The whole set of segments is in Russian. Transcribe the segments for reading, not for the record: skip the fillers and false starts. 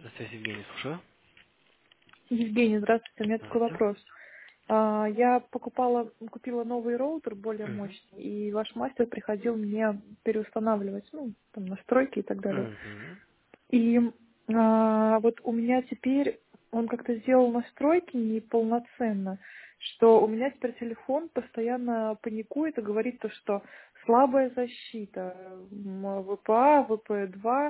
Здравствуйте, Евгений, слушаю. Евгений, здравствуйте. У меня такой Здравствуйте. вопрос. Я купила новый роутер, более Угу. мощный, и ваш мастер приходил мне переустанавливать, ну, там, настройки и так далее. Угу. И вот у меня теперь, он как-то сделал настройки неполноценно, что у меня теперь телефон постоянно паникует и говорит то, что слабая защита, ВПА, ВП2,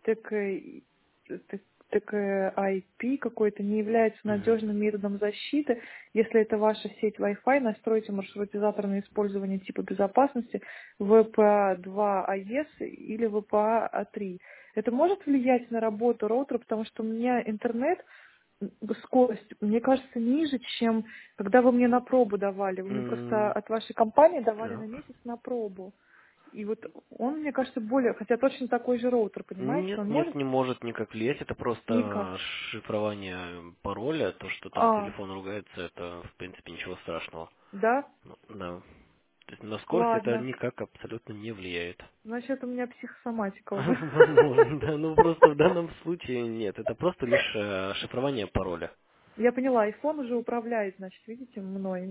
ТК IP какой-то не является Угу. надежным методом защиты. Если это ваша сеть Wi-Fi, настройте маршрутизатор на использование типа безопасности VPA2 AES или VPA-A3. Это может влиять на работу роутера, потому что у меня интернет, скорость, мне кажется, ниже, чем когда вы мне на пробу давали. Вы мне просто от вашей компании давали на Так. месяц на пробу. И вот он, мне кажется, более, хотя точно такой же роутер, понимаете, Нет, он нет, может не может никак влиять. Это никак. просто шифрование пароля. То, что там А, телефон ругается, это, в принципе, ничего страшного. да? Ну, да. То есть на скорость это Ладно. никак абсолютно не влияет. Значит, у меня психосоматика уже. Возможно, да. Ну, просто в данном случае нет. Это просто лишь шифрование пароля. Я поняла, iPhone уже управляет, значит, видите, мной.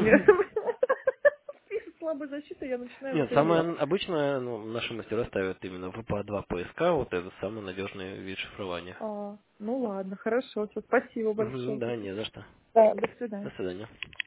Пишет слабая защита, я начинаю Нет, стрелять. самое обычное, ну, наши мастера ставят именно VPA2 ПСК, вот это самый надежный вид шифрования. Ну ладно, хорошо, всё, спасибо большое. Да, не за что. Да, до свидания. До свидания.